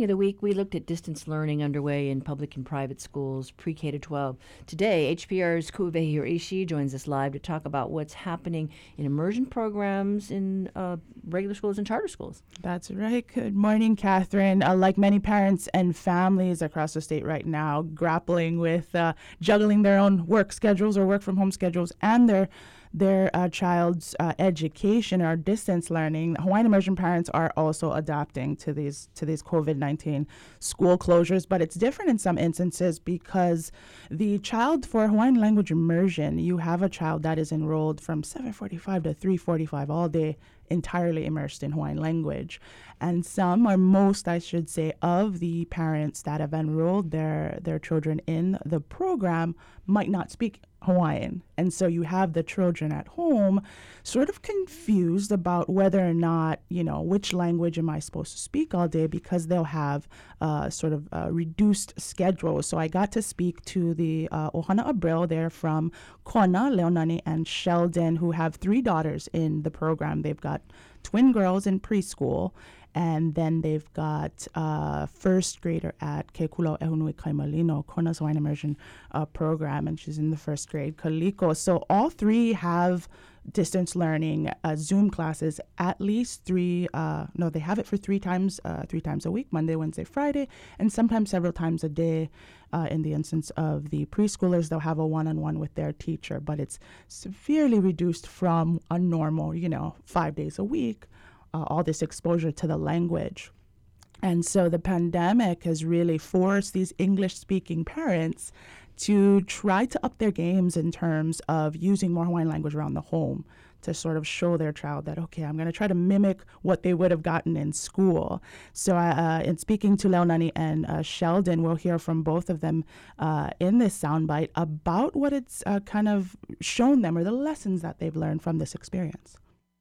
of the week, we looked at distance learning underway in public and private schools, pre-K to 12. Today, HPR's Kuve Hiraishi joins us live to talk about what's happening in immersion programs in regular schools and charter schools. That's right. Good morning, Catherine. Like many parents and families across the state right now, grappling with juggling their own work schedules or work from home schedules and their child's education or distance learning, Hawaiian immersion parents are also adapting to these COVID-19 school closures, but it's different in some instances because the child for Hawaiian language immersion, you have a child that is enrolled from 7:45 to 3:45 all day, entirely immersed in Hawaiian language. And some, or most, I should say, of the parents that have enrolled their children in the program might not speak Hawaiian. And so you have the children at home sort of confused about whether or not, which language am I supposed to speak all day, because they'll have sort of reduced schedules. So I got to speak to the Ohana Abreu. They're from Kona, Leonani, and Sheldon, who have 3 daughters in the program. They've got twin girls in preschool, and then they've got first grader at Kekulau Ehunui Kaimalino, Kona's Hawaiian Immersion program, and she's in the first grade, Kaliko. So all 3 have distance learning Zoom classes at least they have it for 3 times a week, Monday, Wednesday, Friday, and sometimes several times a day. In the instance of the preschoolers, they'll have a one-on-one with their teacher, but it's severely reduced from a normal, 5 days a week. All this exposure to the language. And so the pandemic has really forced these English-speaking parents to try to up their games in terms of using more Hawaiian language around the home to sort of show their child that, okay, I'm going to try to mimic what they would have gotten in school. So in speaking to Leonani and Sheldon, we'll hear from both of them in this soundbite about what it's kind of shown them or the lessons that they've learned from this experience.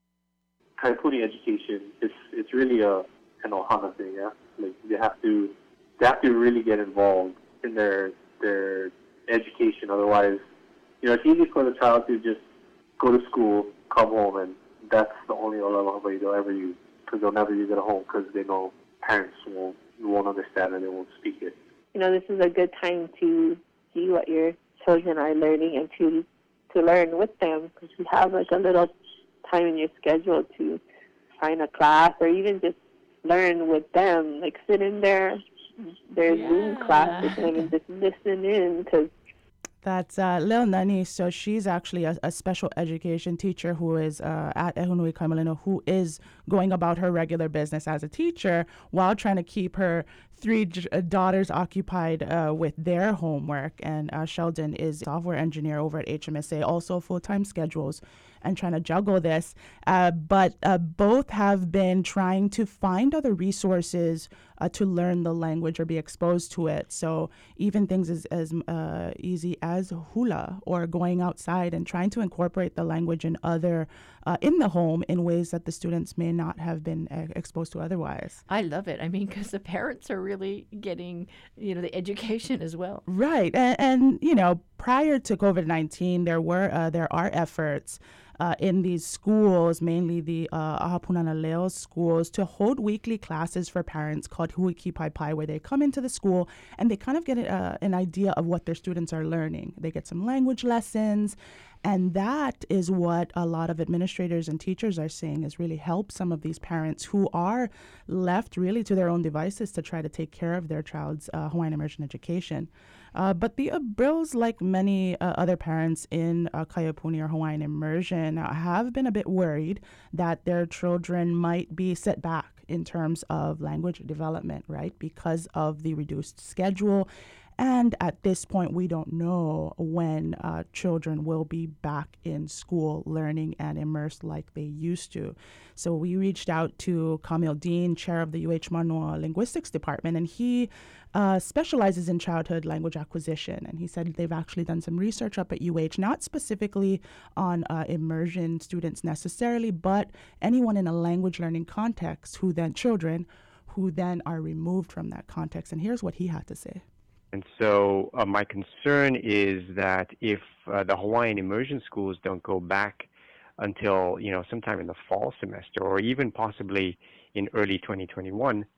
Kaipuni education, it's really an ohana thing, yeah. Like they have to really get involved in their education. Otherwise, it's easy for the child to just go to school, come home, and that's the only olavahapai they'll ever use, because they'll never use it at home because they know parents won't understand and they won't speak it. This is a good time to see what your children are learning and to learn with them, because you have like a little time in your schedule to find a class or even just learn with them, like sit in their Zoom class with them and just listen in. Because that's Leonani. So she's actually a special education teacher who is at Ehunui Kaimalino, who is going about her regular business as a teacher while trying to keep her 3 daughters occupied with their homework. And Sheldon is a software engineer over at HMSA, also full-time schedules, and trying to juggle this. But both have been trying to find other resources to learn the language or be exposed to it. So even things as easy as hula or going outside and trying to incorporate the language in in the home in ways that the students may not have been exposed to otherwise. I love it. I mean, because the parents are really getting, the education as well. Right. And prior to COVID-19, there are efforts in these schools, mainly the Ahapunana Leo schools, to hold weekly classes for parents called Huiki Pai Pai, where they come into the school and they kind of get an idea of what their students are learning. They get some language lessons, and that is what a lot of administrators and teachers are saying has really helped some of these parents who are left really to their own devices to try to take care of their child's Hawaiian immersion education. But the Abreus, like many other parents in Kaipuni or Hawaiian immersion, have been a bit worried that their children might be set back in terms of language development, right, because of the reduced schedule. And at this point, we don't know when children will be back in school learning and immersed like they used to. So we reached out to Kamil Dean, chair of the UH Manoa Linguistics Department, and he specializes in childhood language acquisition. And he said they've actually done some research up at UH, not specifically on immersion students necessarily, but anyone in a language learning context children who then are removed from that context. And here's what he had to say. And so my concern is that if the Hawaiian immersion schools don't go back until, sometime in the fall semester or even possibly in early 2021,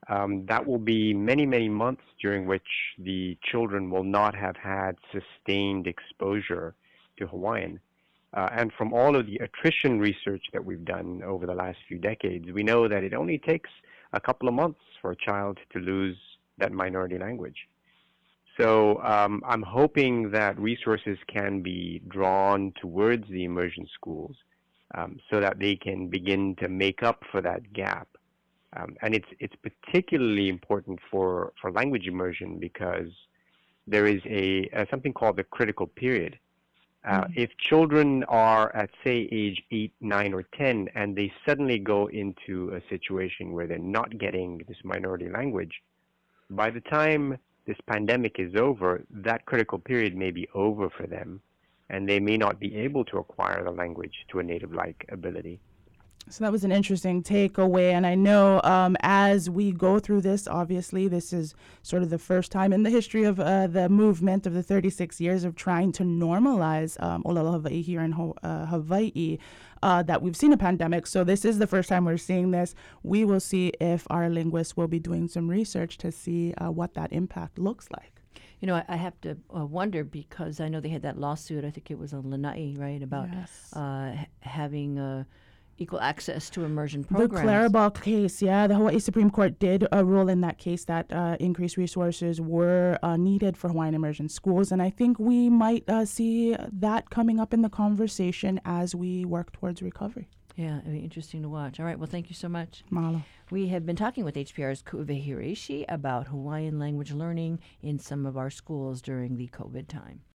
that will be many, many months during which the children will not have had sustained exposure to Hawaiian. And from all of the attrition research that we've done over the last few decades, we know that it only takes a couple of months for a child to lose that minority language. So I'm hoping that resources can be drawn towards the immersion schools so that they can begin to make up for that gap. And it's particularly important for language immersion because there is something called the critical period. If children are at, say, age 8, 9, or 10, and they suddenly go into a situation where they're not getting this minority language, by the time this pandemic is over, that critical period may be over for them, and they may not be able to acquire the language to a native-like ability. So that was an interesting takeaway. And I know as we go through this, obviously, this is sort of the first time in the history of the movement of the 36 years of trying to normalize Olelo Hawaii here in Hawaii, that we've seen a pandemic. So this is the first time we're seeing this. We will see if our linguists will be doing some research to see what that impact looks like. You know, I have to wonder because I know they had that lawsuit, I think it was on Lanai, right, about having equal access to immersion programs. The Clarabelle case, the Hawaii Supreme Court did rule in that case that increased resources were needed for Hawaiian immersion schools, and I think we might see that coming up in the conversation as we work towards recovery. Yeah, it'll be interesting to watch. All right, well, thank you so much. Mahalo. We have been talking with HPR's Ku'uwehi Hiraishi about Hawaiian language learning in some of our schools during the COVID time.